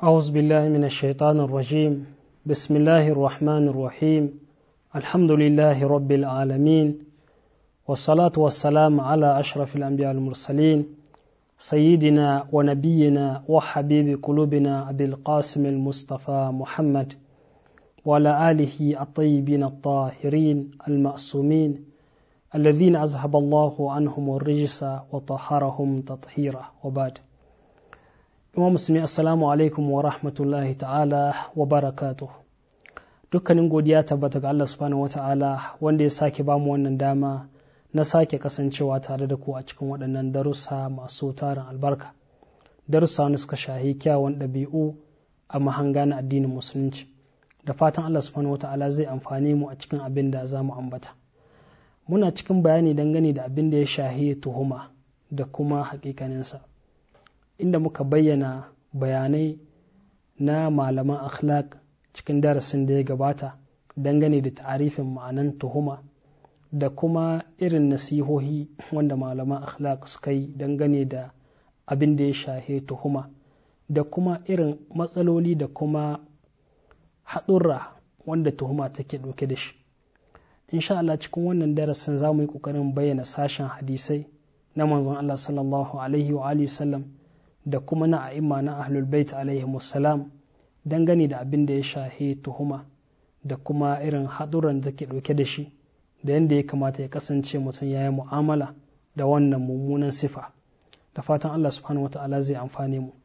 أعوذ بالله من الشيطان الرجيم. بسم الله الرحمن الرحيم. الحمد لله رب العالمين، والصلاة والسلام على أشرف الأنبياء المرسلين سيدنا ونبينا وحبيب قلوبنا أبي القاسم المصطفى محمد وعلى آله الطيبين الطاهرين المأسومين الذين أذهب الله عنهم الرجس وطهرهم تطهيرا، وبعد. Imam Musulmi, assalamu alaikum wa rahmatullahi ta'ala wa barakatuh. Dukkanin godiya tabbata ga Allah subhanahu wa ta'ala wanda ya sake bamu wannan dama na sake kasancewa tare da ku a cikin waɗannan darussa masu tarin albarka. Darussa wanda suka shahi kyawun ɗabi'u a mahanga na addinin musulunci. Da fatan Allah subhanahu wa ta'ala zai amfani mu a cikin abin da za mu ambata. Muna cikin bayani dangane da abin da ya shahi tuhuma da kuma haƙiƙaninsa, inda muka bayyana bayanai na malaman akhlaq cikin darasin da ya gabata dangane da ta'arifin ma'anan tuhuma da kuma irin nasihohi wanda malaman akhlaq suka yi dangane da abin da ya shahe tuhuma da kuma irin matsaloli da kuma haɗurra wanda tuhuma take ɗauke da shi. Insha Allah cikin wannan darasin za mu yi ƙoƙarin bayyana sashen hadisai na manzon Allah sallallahu alaihi wa alihi wasallam da kuma na a'imma na ahlul bait alaihi musallam dangane da abin da ya shahi tuhuma da kuma irin haɗuran da ke ɗauke da shi da yadda ya kamata ya kasance mutum ya yi mu'amala da wannan mummunan sifa. Da fatan Allah subhanahu wata'ala zai amfane mu.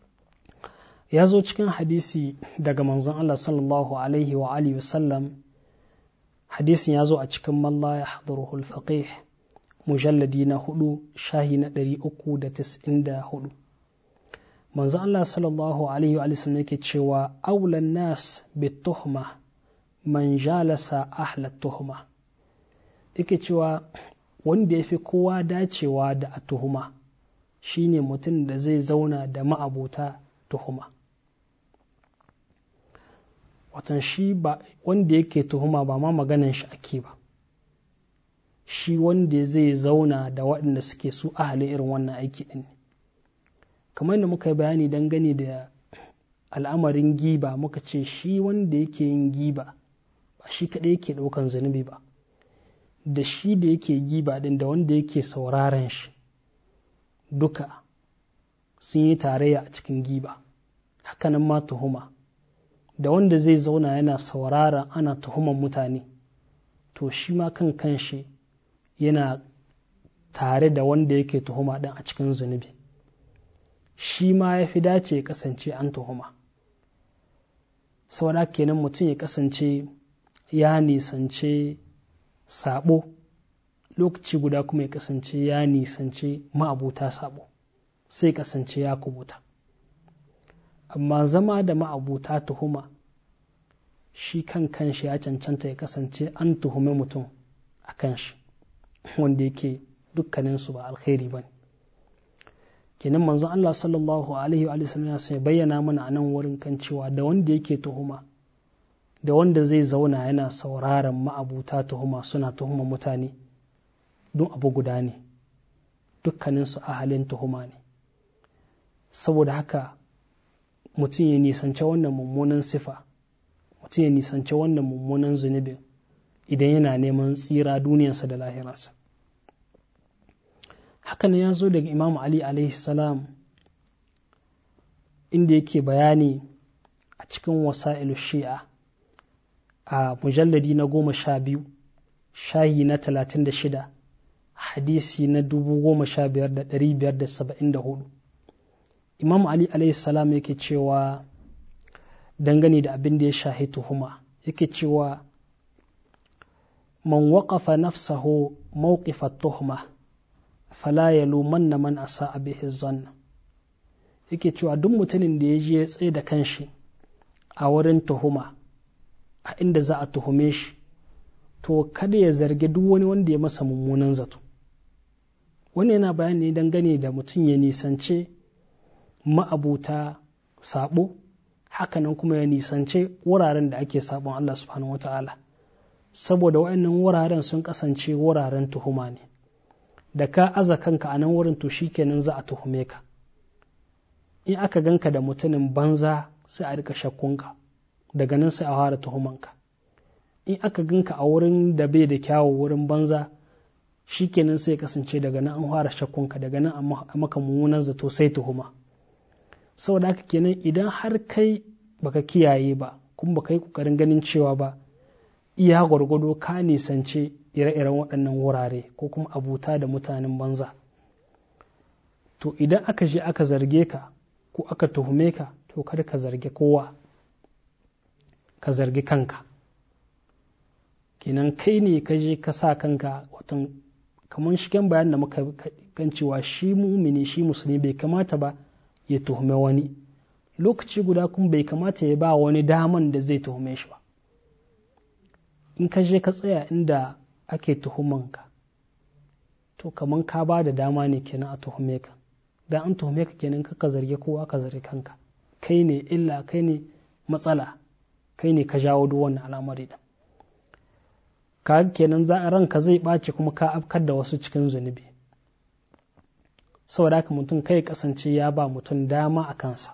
Ya zo cikin hadisi daga manzon Allah sallallahu alaihi wa alihi wasallam, hadisin ya zo a cikin man la yahduruhu al-faqih mujalladi na 4 shahi na 394. manzo Allah sallallahu alaihi wa sallam yake cewa aulan nas bituhma man jalasa ahla tuhma, yake cewa wanda yafi kowa dacewa da a tuhuma shine mutum da zai zauna da ma'abuta tuhuma. Watan shi ba wanda yake tuhuma ba ma maganan shi ake ba, shi wanda zai zauna da waɗanda suke su ahalin irin wannan aiki din. Kamar da muka yi bayani dangane da al'amarin giba, muka ce shi wanda yake yin giba ba shi kaɗai yake ɗaukan zunubi ba, da shi da yake giba ɗin da wanda yake sauraron shi duka sun yi tarayya a cikin giba. Hakanan ma tuhuma, da wanda zai zauna yana saurara ana tuhuman mutane, to shi ma kan kanshi yana tare da wanda yake tuhuma ɗin a cikin zunubi. Shi ma ya fi dace ya kasance an tuhuma. Saboda kenan mutum ya kasance ya nisance sabo, lokaci guda kuma ya kasance ya nisance ma'abuta sabo, sai kasance ya kubuta. Amma zama da ma'abuta tuhuma, shi kan kanshi ya cancanta ya kasance an tuhume mutum a kanshi, wanda yake dukkaninsu ba alkhairi ba ne. Kenan manzon Allah sallallahu alaihi wa sallam ya bayyana mana a nan wurin kan cewa da wanda yake tuhuma da wanda zai zauna yana sauraron ma'abuta tuhuma suna tuhuma mutane, don abu guda ne, dukkaninsu ahalin tuhuma ne. Saboda haka mutum ya nisance wannan mummunan sifa, mutum ya nisance wannan mummunan zunubi idan yana neman tsira duniyarsa da lahirarsa. Hakan ya zo daga Imam Ali alaihi salam, inda yake bayani a cikin wasa'ilu shi'a a mujalladi na 12 shahi na 36 hadisi na 15574. Imam Ali alaihi salam yake cewa dangane da abin da ya shahi tuhuma, yake cewa man waqafa nafsahu mawqifa tuhma fala yalumanna man asa'a bihi zanna, yake cewa duk mutumin da ya je ya tsaye da kanshi a wurin tuhuma, a inda za a tuhume shi, to kada ya zargi duk wani wanda ya masa mummunan zato. Wannan yana bayani dangane da mutum ya nisance ma'abuta sabo, hakanan kuma ya nisance wuraren da ake sabon Allah subhanahu wata'ala, saboda waɗannan wuraren sun kasance wuraren tuhuma ne. Da ka aza kanka a nan wurin to shikenan za a tuhume ka. In aka ganka da mutumin banza sai a rika shakkunka, daga nan sai a fara tuhumanka. In aka ganka a wurin da bai da kyawu, wurin banza, shikenan sai kasance daga nan an fara shakkunka, daga nan a maka mummunan zato sai tuhuma. Saboda haka kenan idan har kai baka kiyaye ba kuma baka yi kokarin ganin cewa ba iya gwargwado ka nisance ire-iren waɗannan wurare ko kuma abuta da mutanen banza, to idan aka je aka zarge ka ko aka tuhume ka, to kada ka zargi kowa, ka zargi kanka. Kenan kai ne ka je ka sa kanka, watan kamar shigen bayan da muka kan cewa shi mumini, shi musulmi bai kamata ba ya tuhume wani, lokaci guda kuma bai kamata ya ba wani daman da zai tuhume shi ba. In ka je ka tsaya inda ake tuhumanka, to kamar ka ba da dama ne kenan a tuhume ka. Dan an tuhume ka kenan ka zarge kowa, ka zarge kanka. Kai ne illa, kai ne matsala, kai ne ka jawo duk wannan al'amari da. Ka kenan ranka zai ɓace kuma ka afkar da wasu cikin zunubi. Saboda haka mutum kai kasance ya ba mutum dama a kansa.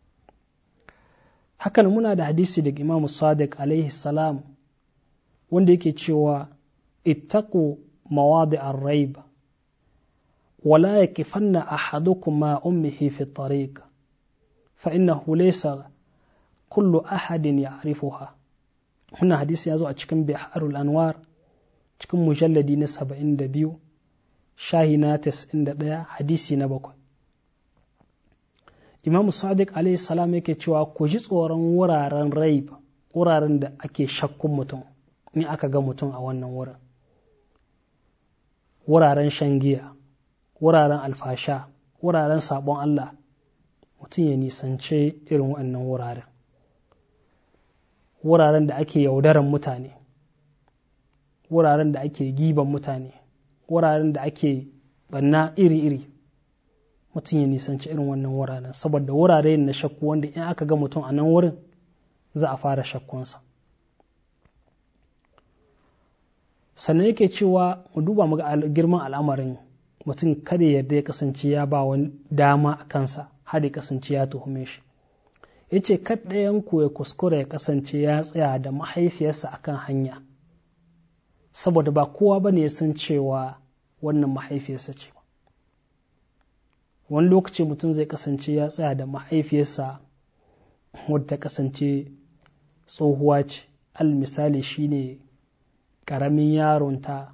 Hakan muna da hadisi daga Imam Sadiq alaihi salam wanda yake cewa ittaqu mawadi ar-raib wala yakifanna ahadukum ma ummihi fi at-tariq fa innahu laysa kullu ahadin ya'rifuha. Wannan hadisi ya zo a cikin Biharul Anwar cikin mujalladi na 72 shahi na 91 hadisi na 7. Imam Sadiq alaihi salam yake cewa ku ji tsoron wuraren raib, wuraren da ake shakkun mutum in aka ga mutum a wannan wurin, wuraren shan giya, wuraren alfasha, wuraren sabon Allah, mutum ya nisance irin waɗannan wuraren. Wuraren da ake yaudaran mutane, wuraren da ake giban mutane, wuraren da ake banna iri-iri, mutum ya nisanci irin wannan wuraren, saboda wurare na shakku wanda in aka ga mutum a nan wurin za a fara shakkunsa. Sannan yake cewa mu duba muga girman al'amarin mutum kada yarda ya kasance ya ba wani dama a kansa har ya kasance ya tuhume shi. Ya ce ɗayanku ya kuskura ya kasance ya tsaya da mahaifiyarsa akan hanya, saboda ba kowa ba ne ya san cewa wannan mahaifiyarsa ce. Wani lokaci mutum zai kasance ya tsaya da mahaifiyarsa wadda ta kasance tsohuwa ce, al misali shine ƙaramin yaronta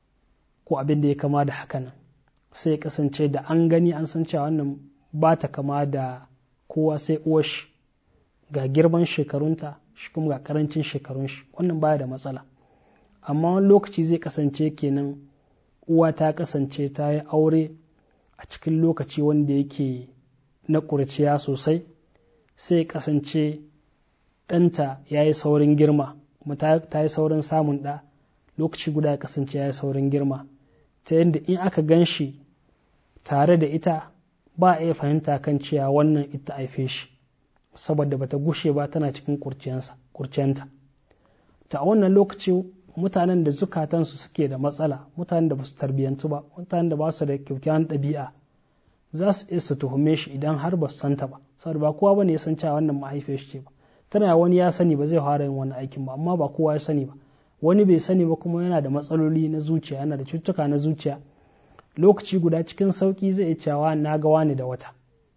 ko abin da ya kama da hakanan, sai ya kasance da an gani an san cewa wannan ba ta kama da kowa sai uwar shi, ga girman shekarunta shi kuma ga karancin shekarun shi, wannan baya da matsala. Amma wani lokaci zai kasance kenan uwa ta kasance ta yi aure a cikin lokaci wanda yake na ƙurciya sosai, sai kasance ɗanta ya yi saurin girma, kuma ta yi saurin samun ɗa, lokaci guda ya kasance ya yi saurin girma, ta yadda in aka gan shi tare da ita ba a iya fahimta kan cewa wannan ita haife shi, saboda bata gushe ba tana cikin kurciyanta. Ta a wannan lokaci mutanen da zukatansu suke da matsala, mutanen da ba su tarbiyyantu ba, mutanen da ba su da kyakkyawan ɗabi'a, za su iya su tuhume shi idan har ba su santa ba, saboda ba kowa ba ne ya san cewa wannan mahaifiyar shi ce ba. Tana wani ya sani ba zai fara yin wani aikin ba, amma ba kowa ya sani ba. Wani bai sani ba kuma yana da matsaloli na zuciya, yana da cututtuka na zuciya, lokaci guda cikin sauki zai iya cewa na ga wani da wata,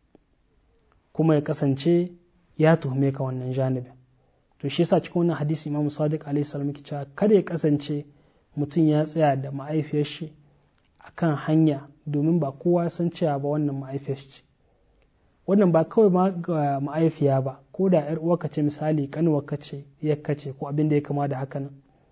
kuma ya kasance ya tuhume ka wannan janibin. To shi yasa cikin wannan hadisi Imam Sadiq alaihi salam yake cewa kada ya kasance mutum ya tsaya da mahaifiyar shi akan hanya, domin ba kowa ya san cewa ba wannan mahaifiyar shi. Wannan ba kawai ma ga mahaifiya ba, ko da ‘yar uwarka ce misali, ƙanuwarka ce, yakka ce, ko abin da ya kama da haka nan,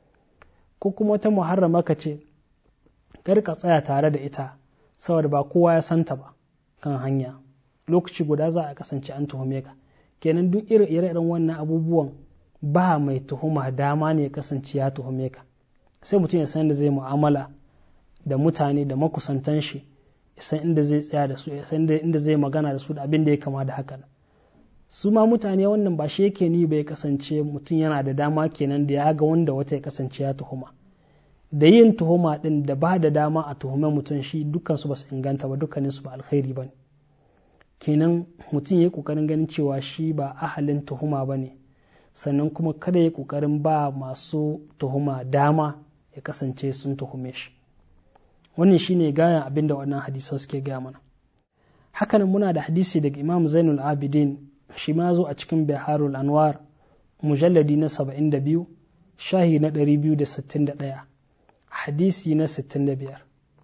ko kuma wata muharrama ka ce, kar ka tsaya tare da ita, saboda ba kowa ya santa ba kan hanya, lokaci guda za a kasance an tuhume ka. Kenan duk ire-iren wannan abubuwan ba mai tuhuma dama ne ya kasance ya tuhume ka. Sai mutum ya san da zai mu'amala da mutane da makusantan shi, ya san inda zai tsaya da su, ya san inda zai magana da su da abin da ya kama da haka. Su ma mutane wannan ba shi yake ni ba ya kasance mutum yana da dama kenan da ya ga wanda wata ya kasance ya tuhuma. Da yin tuhuma din da ba da dama a tuhume mutum shi dukkansu ba su inganta ba, dukkaninsu ba alkhairi ba ne. kenan mutum ya yi ƙoƙarin ganin cewa shi ba ahalin tuhuma ba ne, sannan kuma kada ya ƙoƙarin ba masu tuhuma dama ya kasance sun tuhume shi. Wannan shi ne gayan abin da wannan hadisan suke gaya mana. Hakanan muna da hadisi daga Imam Zainul Abidin, shi ma zo a cikin Biharul Anwar mujalladi na 72 shahi na 261 hadisi na 65.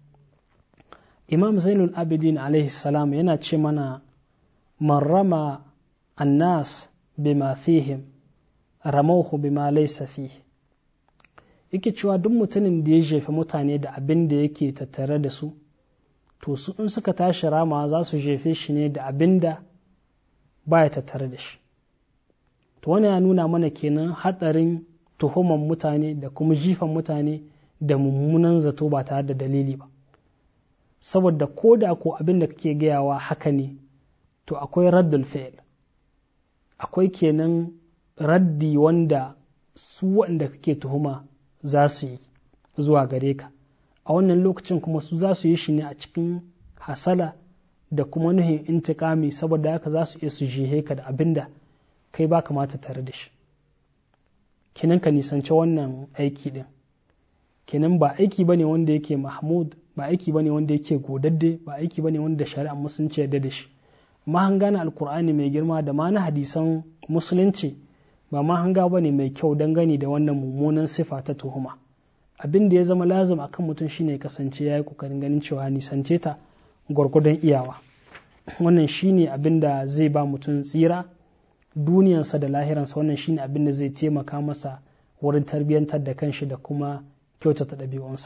Imam Zainul Abidin alaihi salam yana ce mana, man rama annas bima fihim ramauhu bima laysa fihi. Yake cewa duk mutumin da ya jefe mutane da abin da yake tattare da su, to su in suka tashi rama za su jefe shi ne da abin da baya tattare da shi. To wani ya nuna mana kenan hatsarin tuhuman mutane da kuma jifan mutane da mummunan zato ba tare da dalili ba. Saboda ko da ko abin da kake gayawa haka ne, to akwai raddul fi'l, akwai kenan raddi wanda su wanda kake tuhuma za su yi zuwa gare ka. A wannan lokacin kuma su za su yi shi ne a cikin hasala da kuma nuhin intikami, saboda haka za su iya su jihe ka da abin da kai ba kamata tare da shi. Kenan ka nisanci wannan aiki din. Kenan ba aiki bane wanda yake mahmud, ba aiki bane wanda yake godadde, ba aiki bane wanda shari'ar musulunci yarda da shi. Mahanga alkur'ani mai girma da ma na hadisan musulunci ba mahanga bane mai kyau dangane da wannan mummunan sifa ta tuhuma. Abin da ya zama lazim akan mutum shine kasance yayi kokarin ganin cewa nisance ta gwargwadon iyawa. Wannan shine abin da zai ba mutum tsira duniyansa da lahiransa. Wannan shine abin da zai taimaka masa wurin tarbiyyantar da kanshi da kuma kyautata ɗabi'unsa.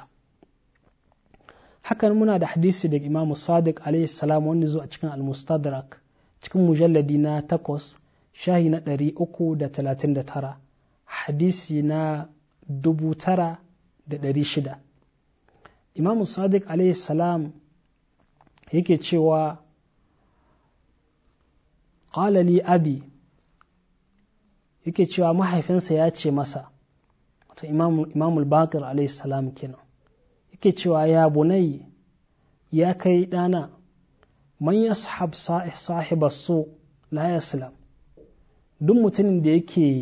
Hakan muna da hadisi daga Imam Sadiq alaihi salam wanda zo a cikin Al-Mustadrak cikin mujalladi na 8 shahi na 339 hadisi na 9600. Imam Sadiq alaihi salam yake cewa, qala li abi, yake cewa mahaifinsa ya ce masa, wato Imam al-Baqir alaihi salam kenan, yake cewa ya bunai, ya kai dana, man yashab sahiba su la yaslam. Duk mutumin da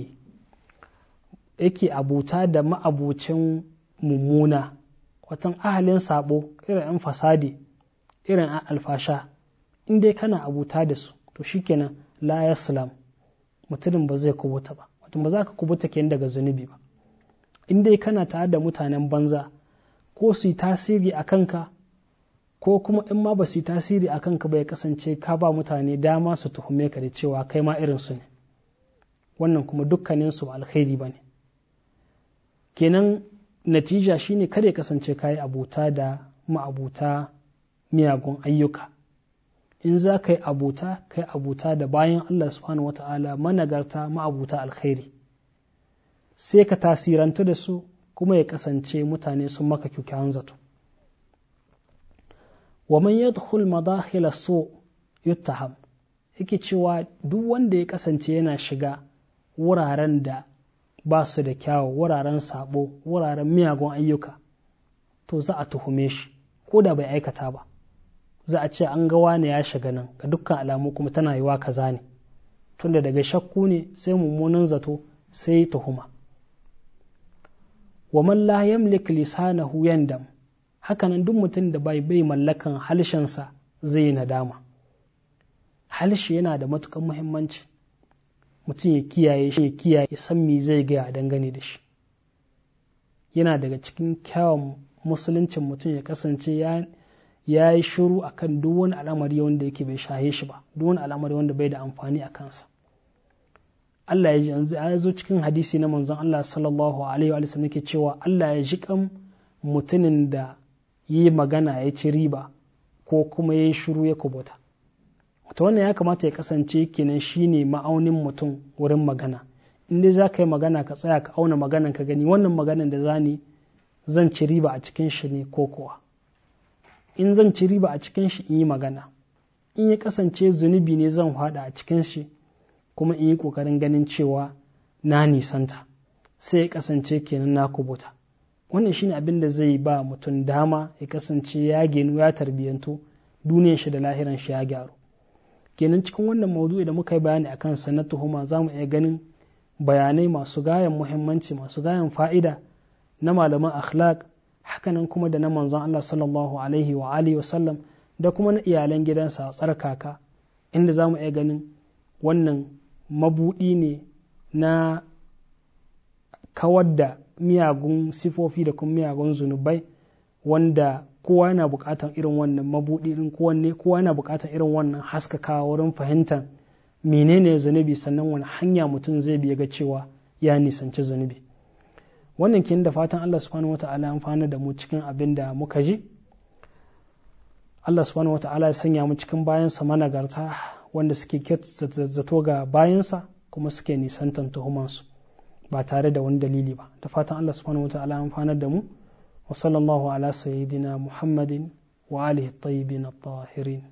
yake abuta da ma'abucin mummuna, watan ahalin sabo, irin yan fasadi, irin alfasha, in dai kana abuta da su, to shikenan la yaslam, mutumin ba zai kubuta ba, wato ba za ka kubuta kenan daga zunubi ba. In dai kana tare da mutanen banza, ko su yi tasiri a kanka, ko kuma in ma ba su yi tasiri a kanka ba ya kasance ka ba mutane dama su tuhume ka da cewa kai ma irinsu ne, wannan kuma dukkaninsu ba alkhairi ba ne. Kenan natija shine kada ya kasance ka yi abuta da ma'abuta miyagun ayyuka. In za ka yi abuta, ka yi abuta da bayan Allah subhanahu wata'ala managarta ma'abuta alkhairi, sai ka tasirantu da su kuma ya kasance mutane sun maka kyakkyawan zato. Wa man yadkhul madakhil as-su yuttaham, yake cewa duk wanda ya kasance yana shiga wuraren da ba su da kyawu, wuraren sabo, wuraren miyagun ayyuka, to za a tuhume shi ko da bai aikata ba. Za a ce an ga wane ya shiga nan, ga dukkan alamu kuma tana yiwa kaza ne, tunda daga shakku ne sai mummunan zato sai tuhuma. Wa man la yamlik lisanahu yandam, hakanan duk mutum da bai mallakan halshensa zai nadama. Halshe yana da matukan muhimmanci, mutum ya kiyaye shi, ya kiyaye, ya san me zai gaya dangane da shi. Yana daga cikin kyawun musuluncin mutum ya kasance ya yi shiru akan duk wani al'amari wanda yake bai shahe shi ba, duk wani al'amari wanda bai da amfani a kansa. Allah ya zo cikin hadisi na manzon Allah sallallahu alaihi wa sallam yake cewa Allah ya ji kan mutumin da yi magana ya ci riba ko kuma ya yi shiru ya kubuta. Wata wannan ya kamata ya kasance kenan shine ma'aunin mutum wurin magana. In dai za ka yi magana ka tsaya ka auna maganan ka gani wannan maganan da zan ci riba a cikin shi ne ko kuwa. In zan ci riba a cikin shi in yi magana, in ya kasance zunubi ne zan hada a cikin shi kuma in yi kokarin ganin cewa na nisanta, sai ya kasance kenan na kubuta. Wannan shine abin da zai ba mutum dama ya kasance ya genu, ya tarbiyyantu, duniyar shi da lahiran shi ya gyaru. kenan cikin wannan maudu'i da muka yi bayani akan sa na tuhuma za mu iya ganin bayanai masu gayan muhimmanci masu gayan fa'ida na malaman akhlaq, hakanan kuma da na manzon Allah sallallahu alaihi wa alihi wa sallam da kuma na iyalan gidansa tsarkaka, inda za mu iya ganin wannan mabuɗi ne na kawar da miyagun sifofi da kuma miyagun zunubai, wanda kowa yana buƙatar irin wannan mabuɗi din, kowa yana buƙatar irin wannan haskakawa wurin fahimtar menene zunubi, sannan wani hanya mutum zai biya ga cewa ya nisanci zunubi. Wannan kin da fatan Allah subhanahu wata'ala ya amfana da mu cikin abin da muka ji. Allah subhanahu wata'ala ya sanya mu cikin bayansa managarta wanda suke zato ga bayansa kuma suke nisantan tuhumansu ba tare da wani dalili ba. Da fatan Allah subhanahu wata'ala ya amfana da mu. wa sallallahu ala sayyidina Muhammadin wa alihi at-tayyibin at-tahirin.